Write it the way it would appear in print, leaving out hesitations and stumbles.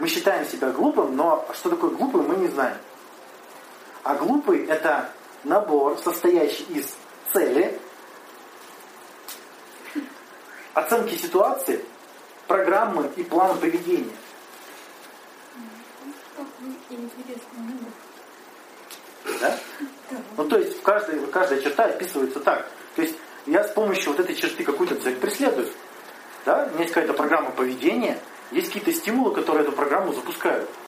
Мы считаем себя глупым, но что такое глупый, мы не знаем. А глупый — это набор, состоящий из цели, оценки ситуации, программы и плана поведения. Интересно. Да? Ну, то есть каждая черта описывается так. То есть я с помощью вот этой черты какую-то цель преследую. Да? У меня есть какая-то программа поведения, есть какие-то стимулы, которые эту программу запускают.